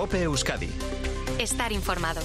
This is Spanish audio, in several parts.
COPE Euskadi. Estar informado.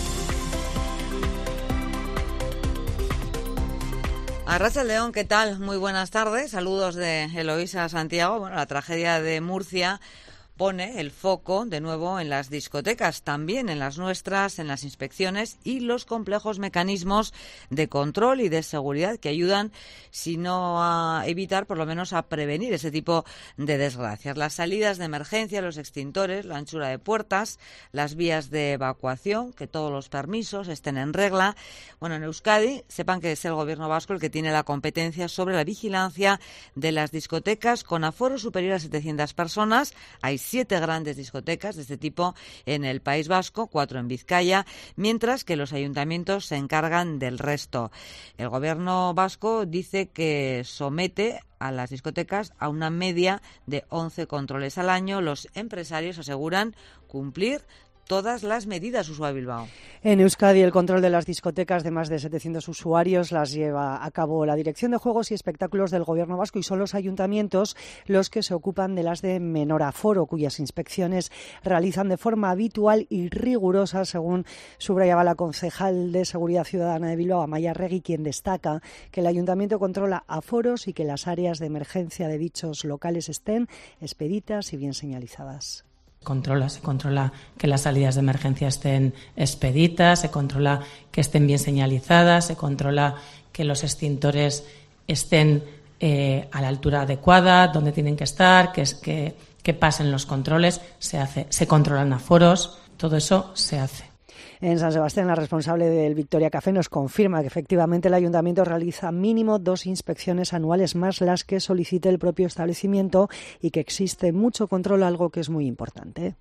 Arratsaldeon, ¿qué tal? Muy buenas tardes. Saludos de Eloísa Santiago. Bueno, la tragedia de Murcia pone el foco de nuevo en las discotecas, también en las nuestras, en las inspecciones y los complejos mecanismos de control y de seguridad que ayudan, si no a evitar, por lo menos a prevenir ese tipo de desgracias. Las salidas de emergencia, los extintores, la anchura de puertas, las vías de evacuación, que todos los permisos estén en regla. Bueno, en Euskadi, sepan que es el Gobierno vasco el que tiene la competencia sobre la vigilancia de las discotecas con aforo superior a 700 personas. Hay 7 grandes discotecas de este tipo en el País Vasco, 4 en Vizcaya, mientras que los ayuntamientos se encargan del resto. El Gobierno vasco dice que somete a las discotecas a una media de 11 controles al año. Los empresarios aseguran cumplir todas las medidas, Usua Bilbao. En Euskadi, el control de las discotecas de más de 700 usuarios las lleva a cabo la Dirección de Juegos y Espectáculos del Gobierno vasco y son los ayuntamientos los que se ocupan de las de menor aforo, cuyas inspecciones realizan de forma habitual y rigurosa, según subrayaba la concejal de Seguridad Ciudadana de Bilbao, Amaia Regui, quien destaca que el ayuntamiento controla aforos y que las áreas de emergencia de dichos locales estén expeditas y bien señalizadas. Se controla que las salidas de emergencia estén expeditas, se controla que estén bien señalizadas, se controla que los extintores estén a la altura adecuada, donde tienen que estar, que pasen los controles, se controlan aforos, todo eso se hace. En San Sebastián, la responsable del Victoria Café nos confirma que efectivamente el ayuntamiento realiza mínimo 2 inspecciones anuales más las que solicite el propio establecimiento y que existe mucho control, algo que es muy importante.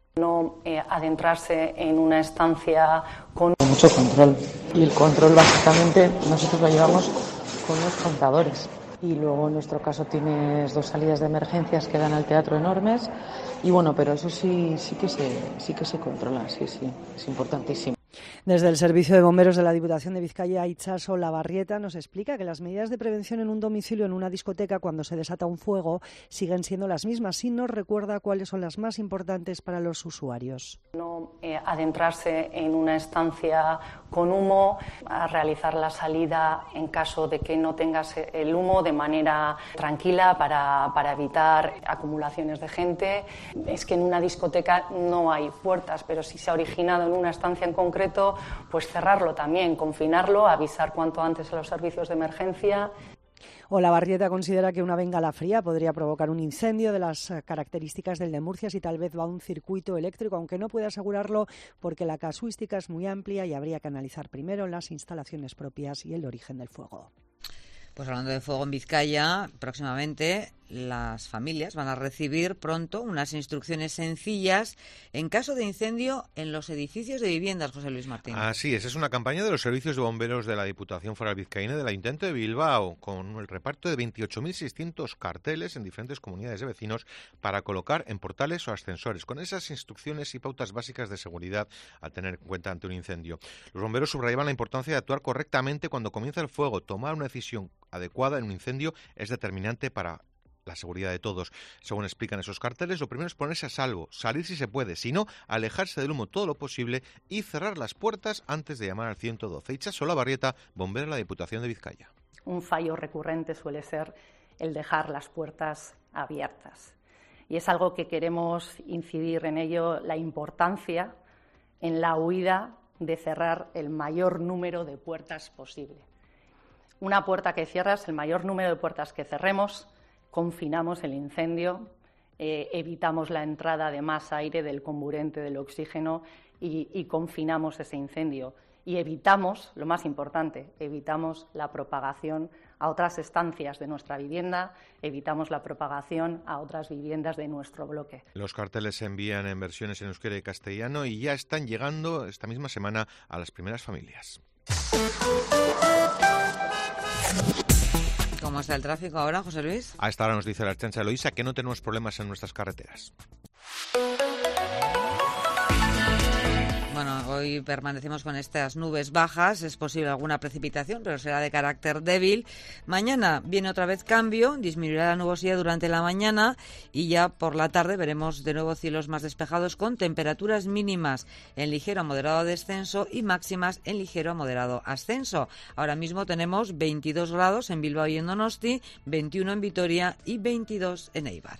No adentrarse en una estancia con mucho control. Y el control básicamente nosotros lo llevamos con los contadores. Y luego en nuestro caso tienes 2 salidas de emergencias que dan al teatro enormes. Y bueno, pero eso sí que se controla, sí, es importantísimo. Desde el Servicio de Bomberos de la Diputación de Vizcaya, Itxaso Labarrieta nos explica que las medidas de prevención en un domicilio, en una discoteca, cuando se desata un fuego, siguen siendo las mismas. Y nos recuerda cuáles son las más importantes para los usuarios. No adentrarse en una estancia con humo, a realizar la salida en caso de que no tengas el humo de manera tranquila para evitar acumulaciones de gente. Es que en una discoteca no hay puertas, pero si se ha originado en una estancia en concreto, pues cerrarlo también, confinarlo, avisar cuanto antes a los servicios de emergencia. Olavarrieta considera que una bengala fría podría provocar un incendio de las características del de Murcia si tal vez va a un circuito eléctrico, aunque no puede asegurarlo porque la casuística es muy amplia y habría que analizar primero las instalaciones propias y el origen del fuego. Pues hablando de fuego en Vizcaya, próximamente las familias van a recibir pronto unas instrucciones sencillas en caso de incendio en los edificios de viviendas, José Luis Martín. Así es una campaña de los servicios de bomberos de la Diputación Foral Vizcaína del Ayuntamiento de Bilbao, con el reparto de 28.600 carteles en diferentes comunidades de vecinos para colocar en portales o ascensores, con esas instrucciones y pautas básicas de seguridad a tener en cuenta ante un incendio. Los bomberos subrayaban la importancia de actuar correctamente cuando comienza el fuego. Tomar una decisión adecuada en un incendio es determinante para la seguridad de todos. Según explican esos carteles, lo primero es ponerse a salvo, salir si se puede, si no, alejarse del humo todo lo posible y cerrar las puertas antes de llamar al 112. Itxaso Labarrieta, bombera de la Diputación de Vizcaya. Un fallo recurrente suele ser el dejar las puertas abiertas. Y es algo que queremos incidir en ello, la importancia en la huida de cerrar el mayor número de puertas posible. Una puerta que cierras, el mayor número de puertas que cerremos, confinamos el incendio, evitamos la entrada de más aire, del comburente, del oxígeno y confinamos ese incendio. Y evitamos, lo más importante, evitamos la propagación a otras estancias de nuestra vivienda, evitamos la propagación a otras viviendas de nuestro bloque. Los carteles se envían en versiones en euskera y castellano y ya están llegando esta misma semana a las primeras familias. ¿Cómo está el tráfico ahora, José Luis? A esta hora nos dice la Ertzaintza Eloísa que no tenemos problemas en nuestras carreteras. Bueno, Hoy permanecemos con estas nubes bajas, es posible alguna precipitación, pero será de carácter débil. Mañana viene otra vez cambio, disminuirá la nubosidad durante la mañana y ya por la tarde veremos de nuevo cielos más despejados con temperaturas mínimas en ligero a moderado descenso y máximas en ligero a moderado ascenso. Ahora mismo tenemos 22 grados en Bilbao y en Donosti, 21 en Vitoria y 22 en Eibar.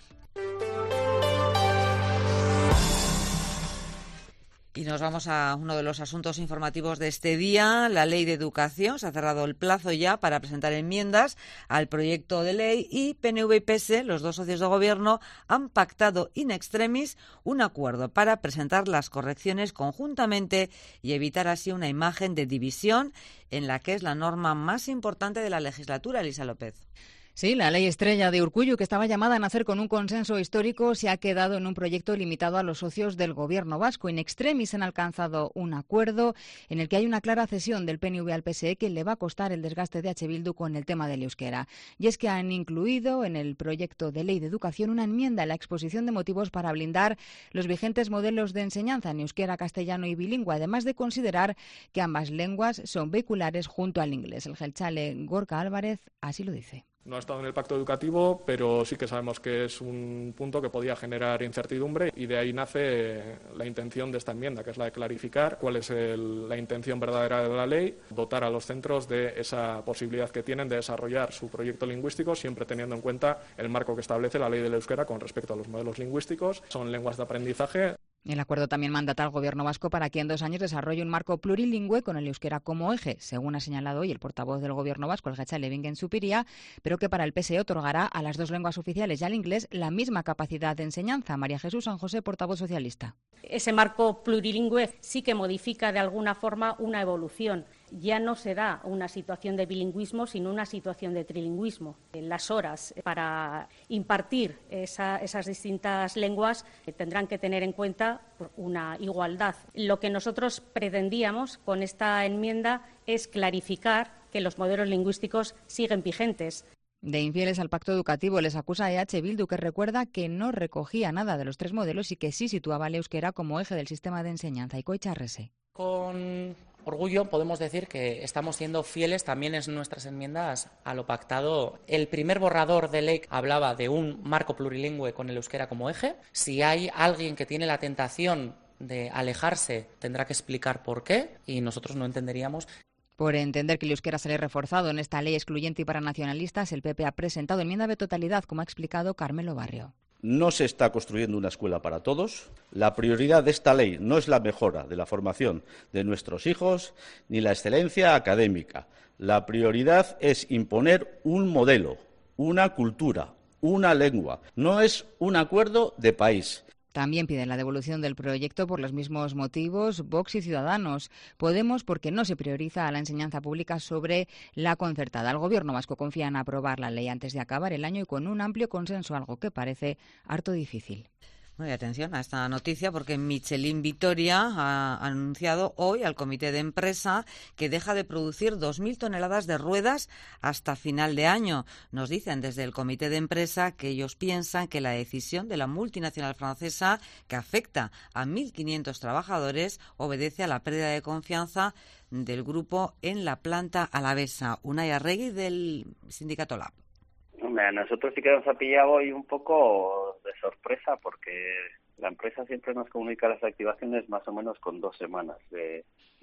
Y nos vamos a uno de los asuntos informativos de este día, la Ley de Educación. Se ha cerrado el plazo ya para presentar enmiendas al proyecto de ley y PNV y PS, los dos socios de gobierno, han pactado in extremis un acuerdo para presentar las correcciones conjuntamente y evitar así una imagen de división en la que es la norma más importante de la legislatura. Elisa López. Sí, la ley estrella de Urkullu, que estaba llamada a nacer con un consenso histórico, se ha quedado en un proyecto limitado a los socios del Gobierno vasco. In extremis han alcanzado un acuerdo en el que hay una clara cesión del PNV al PSE que le va a costar el desgaste de H. Bildu con el tema del euskera. Y es que han incluido en el proyecto de ley de educación una enmienda en la exposición de motivos para blindar los vigentes modelos de enseñanza en euskera, castellano y bilingüe, además de considerar que ambas lenguas son vehiculares junto al inglés. El jeltzale Gorka Álvarez así lo dice. No ha estado en el pacto educativo, pero sí que sabemos que es un punto que podía generar incertidumbre y de ahí nace la intención de esta enmienda, que es la de clarificar cuál es la intención verdadera de la ley, dotar a los centros de esa posibilidad que tienen de desarrollar su proyecto lingüístico, siempre teniendo en cuenta el marco que establece la ley del euskera con respecto a los modelos lingüísticos. Son lenguas de aprendizaje. El acuerdo también mandata al Gobierno vasco para que en 2 años desarrolle un marco plurilingüe con el euskera como eje, según ha señalado hoy el portavoz del Gobierno vasco, el jeltzale Bingen Zupiria, pero que para el PSE otorgará a las 2 lenguas oficiales y al inglés la misma capacidad de enseñanza. María Jesús San José, portavoz socialista. Ese marco plurilingüe sí que modifica de alguna forma una evolución. Ya no se da una situación de bilingüismo, sino una situación de trilingüismo. Las horas para impartir esas distintas lenguas tendrán que tener en cuenta una igualdad. Lo que nosotros pretendíamos con esta enmienda es clarificar que los modelos lingüísticos siguen vigentes. De infieles al pacto educativo les acusa EH Bildu, que recuerda que no recogía nada de los 3 modelos y que sí situaba el euskera como eje del sistema de enseñanza. Ikoitz Arrese. Con orgullo podemos decir que estamos siendo fieles también en nuestras enmiendas a lo pactado. El primer borrador de ley hablaba de un marco plurilingüe con el euskera como eje. Si hay alguien que tiene la tentación de alejarse, tendrá que explicar por qué y nosotros no entenderíamos. Por entender que el euskera sale reforzado en esta ley excluyente y para nacionalistas, el PP ha presentado enmienda de totalidad, como ha explicado Carmelo Barrio. No se está construyendo una escuela para todos. La prioridad de esta ley no es la mejora de la formación de nuestros hijos ni la excelencia académica. La prioridad es imponer un modelo, una cultura, una lengua. No es un acuerdo de país. También piden la devolución del proyecto por los mismos motivos Vox y Ciudadanos. Podemos porque no se prioriza a la enseñanza pública sobre la concertada. El Gobierno vasco confía en aprobar la ley antes de acabar el año y con un amplio consenso, algo que parece harto difícil. Muy atención a esta noticia porque Michelin Vitoria ha anunciado hoy al comité de empresa que deja de producir 2.000 toneladas de ruedas hasta final de año. Nos dicen desde el comité de empresa que ellos piensan que la decisión de la multinacional francesa, que afecta a 1.500 trabajadores, obedece a la pérdida de confianza del grupo en la planta alavesa. Unai Arregui del sindicato LAB. Hombre, a nosotros sí que nos ha pillado hoy un poco de sorpresa porque la empresa siempre nos comunica las activaciones más o menos con 2 semanas de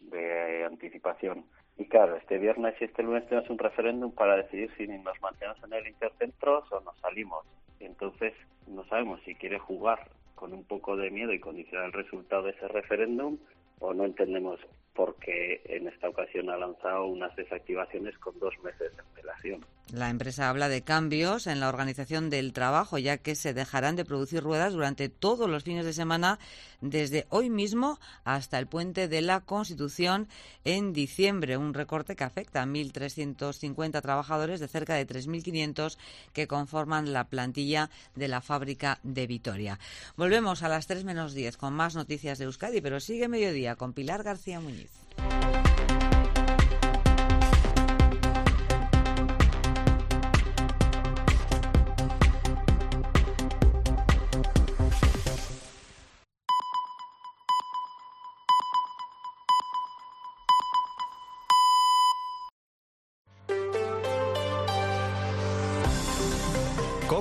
anticipación. Y claro, este viernes y este lunes tenemos un referéndum para decidir si nos mantenemos en el Intercentros o nos salimos. Y entonces no sabemos si quiere jugar con un poco de miedo y condicionar el resultado de ese referéndum o no entendemos por qué en esta ocasión ha lanzado unas desactivaciones con 2 meses de antelación. La empresa habla de cambios en la organización del trabajo, ya que se dejarán de producir ruedas durante todos los fines de semana, desde hoy mismo hasta el Puente de la Constitución en diciembre. Un recorte que afecta a 1.350 trabajadores de cerca de 3.500 que conforman la plantilla de la fábrica de Vitoria. Volvemos a las 3 menos 10 con más noticias de Euskadi, pero sigue Mediodía con Pilar García Muñiz.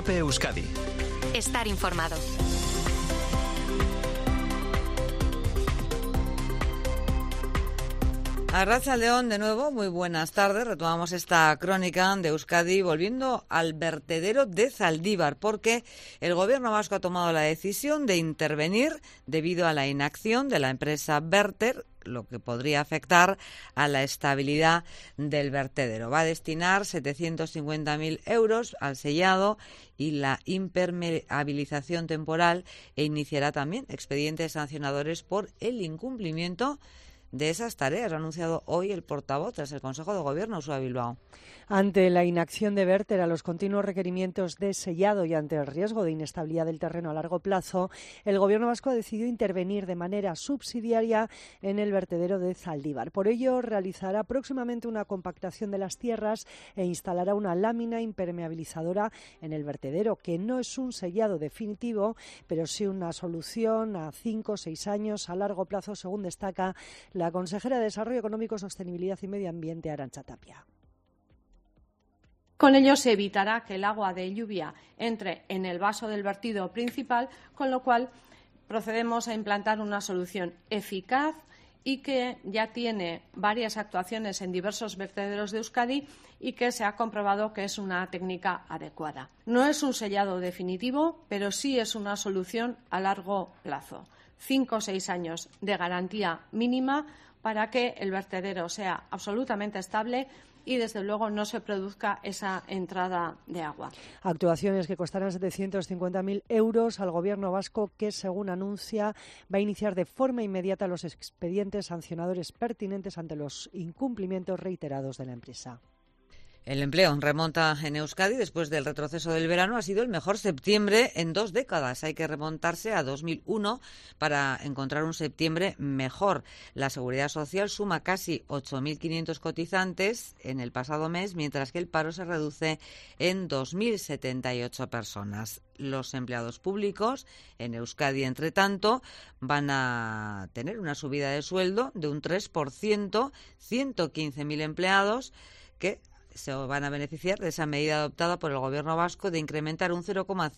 COPE Euskadi. Estar informado. Arratsaldeon de nuevo, muy buenas tardes. Retomamos esta crónica de Euskadi volviendo al vertedero de Zaldívar, porque el Gobierno vasco ha tomado la decisión de intervenir debido a la inacción de la empresa Verter, lo que podría afectar a la estabilidad del vertedero. Va a destinar 750.000 euros al sellado y la impermeabilización temporal e iniciará también expedientes sancionadores por el incumplimiento de esas tareas, ha anunciado hoy el portavoz tras el Consejo de Gobierno, Ursula Bilbao. Ante la inacción de Verter a los continuos requerimientos de sellado y ante el riesgo de inestabilidad del terreno a largo plazo, el Gobierno vasco ha decidido intervenir de manera subsidiaria en el vertedero de Zaldívar. Por ello, realizará próximamente una compactación de las tierras e instalará una lámina impermeabilizadora en el vertedero, que no es un sellado definitivo, pero sí una solución a 5 o 6 años a largo plazo, según destaca la consejera de Desarrollo Económico, Sostenibilidad y Medio Ambiente, Arantxa Tapia. Con ello se evitará que el agua de lluvia entre en el vaso del vertido principal, con lo cual procedemos a implantar una solución eficaz y que ya tiene varias actuaciones en diversos vertederos de Euskadi y que se ha comprobado que es una técnica adecuada. No es un sellado definitivo, pero sí es una solución a largo plazo. 5 o 6 años de garantía mínima para que el vertedero sea absolutamente estable y, desde luego, no se produzca esa entrada de agua. Actuaciones que costarán 750.000 euros al Gobierno vasco, que, según anuncia, va a iniciar de forma inmediata los expedientes sancionadores pertinentes ante los incumplimientos reiterados de la empresa. El empleo remonta en Euskadi después del retroceso del verano. Ha sido el mejor septiembre en 2 décadas. Hay que remontarse a 2001 para encontrar un septiembre mejor. La Seguridad Social suma casi 8.500 cotizantes en el pasado mes, mientras que el paro se reduce en 2.078 personas. Los empleados públicos en Euskadi, entre tanto, van a tener una subida de sueldo de un 3%, 115.000 empleados que se van a beneficiar de esa medida adoptada por el Gobierno vasco de incrementar un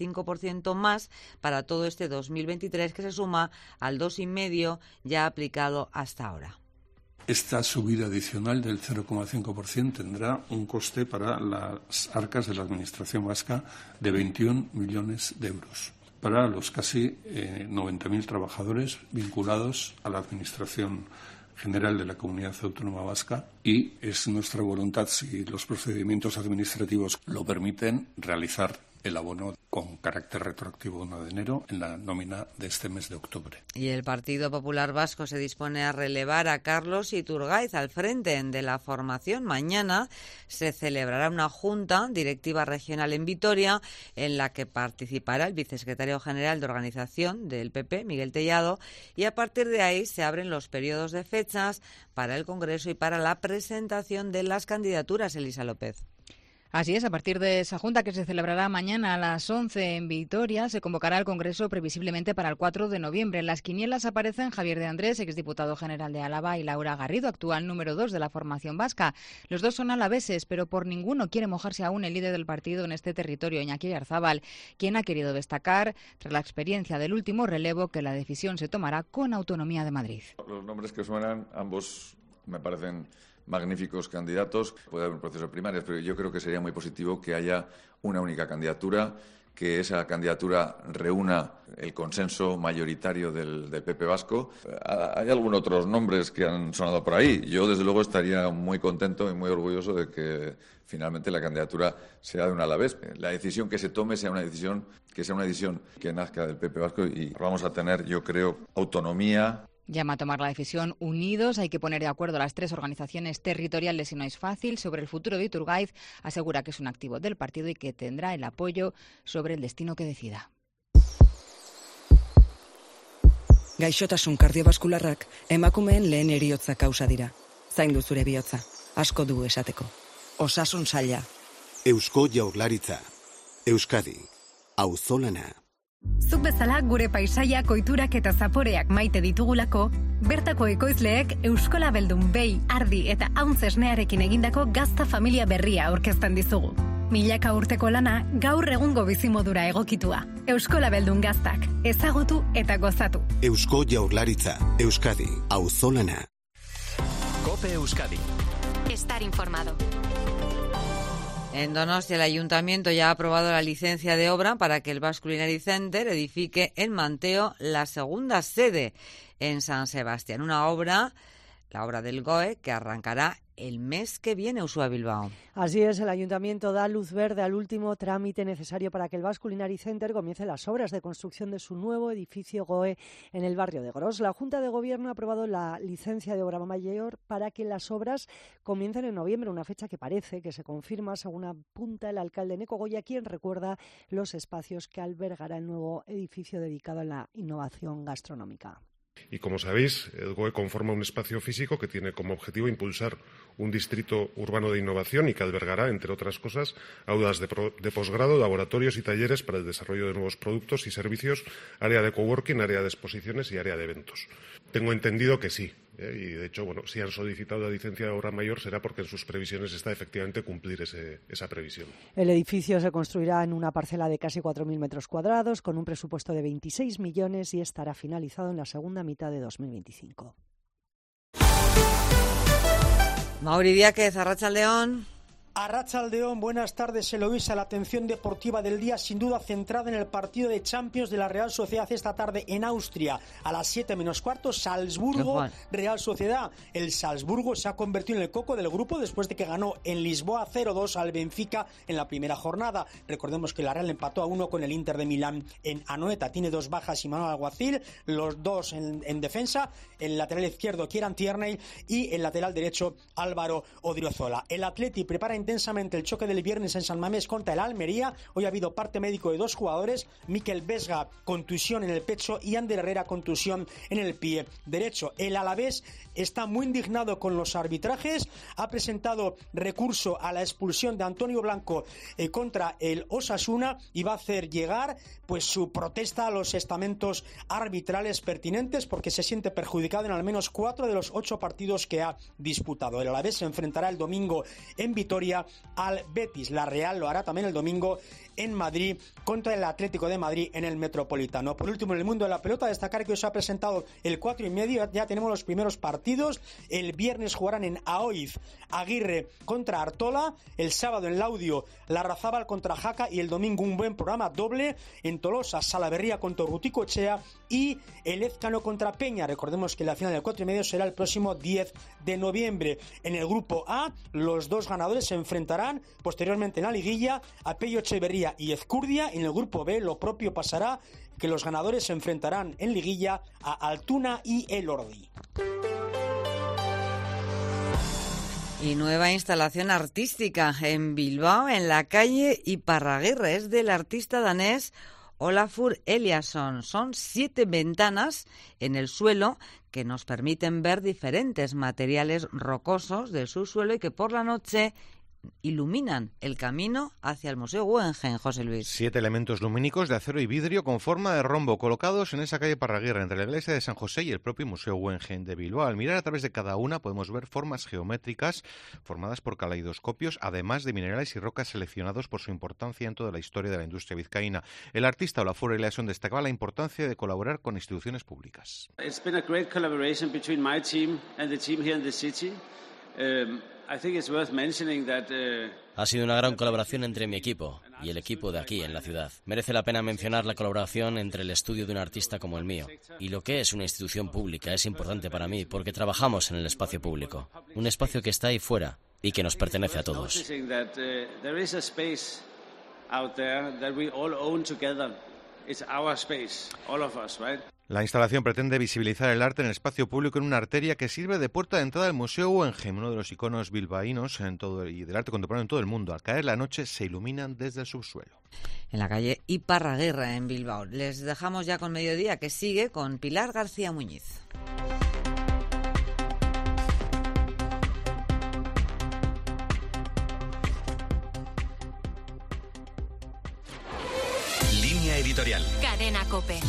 0,5% más para todo este 2023, que se suma al 2,5% ya aplicado hasta ahora. Esta subida adicional del 0,5% tendrá un coste para las arcas de la Administración vasca de 21 millones de euros, para los casi 90.000 trabajadores vinculados a la Administración General de la Comunidad Autónoma Vasca, y es nuestra voluntad, si los procedimientos administrativos lo permiten, realizar el abono con carácter retroactivo 1 de enero en la nómina de este mes de octubre. Y el Partido Popular Vasco se dispone a relevar a Carlos Iturgaiz al frente de la formación. Mañana se celebrará una junta directiva regional en Vitoria, en la que participará el vicesecretario general de organización del PP, Miguel Tellado, y a partir de ahí se abren los periodos de fechas para el Congreso y para la presentación de las candidaturas. Elisa López. Así es, a partir de esa junta, que se celebrará mañana a las 11 en Vitoria, se convocará el Congreso previsiblemente para el 4 de noviembre. En las quinielas aparecen Javier de Andrés, exdiputado general de Álava, y Laura Garrido, actual número 2 de la formación vasca. Los dos son alaveses, pero por ninguno quiere mojarse aún el líder del partido en este territorio, Iñaki Oyarzabal, quien ha querido destacar, tras la experiencia del último relevo, que la decisión se tomará con autonomía de Madrid. Los nombres que suenan, ambos me parecen magníficos candidatos. Puede haber un proceso de primarias, pero yo creo que sería muy positivo que haya una única candidatura, que esa candidatura reúna el consenso mayoritario del PP vasco. Hay algunos otros nombres que han sonado por ahí. Yo, desde luego, estaría muy contento y muy orgulloso de que finalmente la candidatura sea de un alavés. La decisión que se tome sea una decisión que nazca del PP vasco, y vamos a tener, yo creo, autonomía. Llama a tomar la decisión unidos. Hay que poner de acuerdo a las 3 organizaciones territoriales y no es fácil. Sobre el futuro de Iturgaiz, asegura que es un activo del partido y que tendrá el apoyo sobre el destino que decida. Gaixotasun kardiobaskularrak emakumeen lehen heriotza kausa dira. Zaindu zure bihotza. Asko du esateko. Osasun saila. Eusko Jaurlaritza. Euskadi. Auzolana. Zuk bezala gure paisaiak, ohiturak eta zaporeak maite ditugulako, bertako ekoizleek Euskola Beldun, Behi, Ardi eta Auntz esnearekin egindako gazta familia berria aurkezten dizugu. Milaka urteko lana gaur egungo bizimodura egokitua. Euskolabeldun gaztak, ezagutu eta gozatu. Eusko Jaurlaritza, Euskadi, auzolana. COPE Euskadi. Estar informado. En Donostia, el Ayuntamiento ya ha aprobado la licencia de obra para que el Basque Culinary Center edifique en Manteo la segunda sede en San Sebastián. La obra del GOE, que arrancará el mes que viene, Uxue Bilbao. Así es, el Ayuntamiento da luz verde al último trámite necesario para que el Basque Culinary Center comience las obras de construcción de su nuevo edificio GOE en el barrio de Gros. La Junta de Gobierno ha aprobado la licencia de obra mayor para que las obras comiencen en noviembre, una fecha que parece que se confirma, según apunta el alcalde Neco Goya, quien recuerda los espacios que albergará el nuevo edificio dedicado a la innovación gastronómica. Y como sabéis, el GOE conforma un espacio físico que tiene como objetivo impulsar un distrito urbano de innovación y que albergará, entre otras cosas, aulas de posgrado, laboratorios y talleres para el desarrollo de nuevos productos y servicios, área de coworking, área de exposiciones y área de eventos. Tengo entendido que sí, y de hecho, si han solicitado la licencia de obra mayor será porque en sus previsiones está efectivamente cumplir esa previsión. El edificio se construirá en una parcela de casi 4.000 metros cuadrados con un presupuesto de 26 millones y estará finalizado en la segunda mitad de 2025. Mauri Diáquez, Arratsaldeón. Arratsaldeón, buenas tardes, Eloísa. La atención deportiva del día sin duda centrada en el partido de Champions de la Real Sociedad esta tarde en Austria. A las 7:15, Salzburgo, Real Sociedad. El Salzburgo se ha convertido en el coco del grupo después de que ganó en Lisboa 0-2 al Benfica en la primera jornada. Recordemos que la Real empató a 1 con el Inter de Milán en Anoeta. Tiene 2 bajas y Manuel Alguacil, los dos en defensa. El lateral izquierdo, Kieran Tierney, y el lateral derecho, Álvaro Odriozola. El Atleti prepara intensamente el choque del viernes en San Mamés contra el Almería. Hoy ha habido parte médico de 2 jugadores, Mikel Vesga, contusión en el pecho, y Ander Herrera, contusión en el pie derecho. El Alavés está muy indignado con los arbitrajes, ha presentado recurso a la expulsión de Antonio Blanco contra el Osasuna y va a hacer llegar su protesta a los estamentos arbitrales pertinentes porque se siente perjudicado en al menos 4 de los 8 partidos que ha disputado. El Alavés se enfrentará el domingo en Vitoria al Betis. La Real lo hará también el domingo en Madrid contra el Atlético de Madrid en el Metropolitano. Por último, en el mundo de la pelota, destacar que hoy se ha presentado el 4:30, ya tenemos los primeros partidos. El viernes jugarán en Aoiz Aguirre contra Artola, el sábado en Laudio Larrazábal contra Jaca y el domingo un buen programa doble en Tolosa, Salaverría contra Urruticoechea y el Ezcano contra Peña. Recordemos que la final del 4:30 será el próximo 10 de noviembre. En el grupo A, los 2 ganadores se enfrentarán posteriormente en la liguilla a Pello Echeverría y Ezcurdia. En el grupo B lo propio pasará, que los ganadores se enfrentarán en liguilla a Altuna y Elordi. Y nueva instalación artística en Bilbao, en la calle Iparraguirre. Es del artista danés Olafur Eliasson. Son 7 ventanas en el suelo que nos permiten ver diferentes materiales rocosos del subsuelo y que por la noche iluminan el camino hacia el Museo Guggenheim, José Luis. 7 elementos lumínicos de acero y vidrio con forma de rombo colocados en esa calle Parraguirre, entre la iglesia de San José y el propio Museo Guggenheim de Bilbao. Al mirar a través de cada una podemos ver formas geométricas formadas por caleidoscopios, además de minerales y rocas seleccionados por su importancia en toda la historia de la industria vizcaína. El artista Olafur Eliasson destacaba la importancia de colaborar con instituciones públicas. It's been a great collaboration between my team and the team here in the city. Ha sido una gran colaboración entre mi equipo y el equipo de aquí, en la ciudad. Merece la pena mencionar la colaboración entre el estudio de un artista como el mío y lo que es una institución pública. Es importante para mí porque trabajamos en el espacio público, un espacio que está ahí fuera y que nos pertenece a todos. La instalación pretende visibilizar el arte en el espacio público en una arteria que sirve de puerta de entrada al Museo Guggenheim, uno de los iconos bilbaínos y del arte contemporáneo en todo el mundo. Al caer la noche se iluminan desde el subsuelo. En la calle Iparraguirre, en Bilbao. Les dejamos ya con Mediodía, que sigue con Pilar García Muñiz. Línea editorial. Cadena COPE.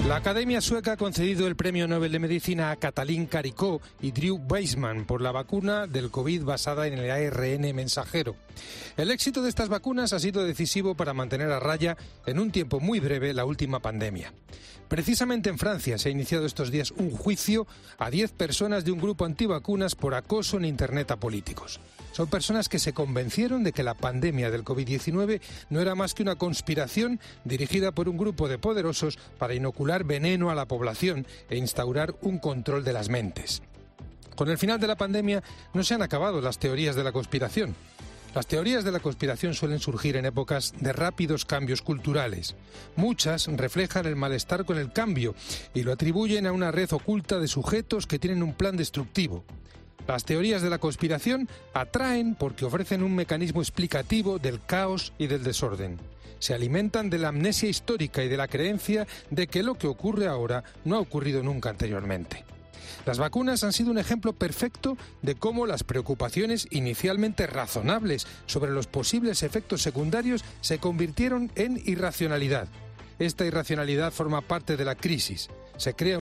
La Academia Sueca ha concedido el Premio Nobel de Medicina a Katalin Karikó y Drew Weissman por la vacuna del COVID basada en el ARN mensajero. El éxito de estas vacunas ha sido decisivo para mantener a raya en un tiempo muy breve la última pandemia. Precisamente en Francia se ha iniciado estos días un juicio a 10 personas de un grupo antivacunas por acoso en Internet a políticos. Son personas que se convencieron de que la pandemia del COVID-19 no era más que una conspiración dirigida por un grupo de poderosos para inocular veneno a la población e instaurar un control de las mentes. Con el final de la pandemia no se han acabado las teorías de la conspiración. Las teorías de la conspiración suelen surgir en épocas de rápidos cambios culturales. Muchas reflejan el malestar con el cambio y lo atribuyen a una red oculta de sujetos que tienen un plan destructivo. Las teorías de la conspiración atraen porque ofrecen un mecanismo explicativo del caos y del desorden. Se alimentan de la amnesia histórica y de la creencia de que lo que ocurre ahora no ha ocurrido nunca anteriormente. Las vacunas han sido un ejemplo perfecto de cómo las preocupaciones inicialmente razonables sobre los posibles efectos secundarios se convirtieron en irracionalidad. Esta irracionalidad forma parte de la crisis. Se crea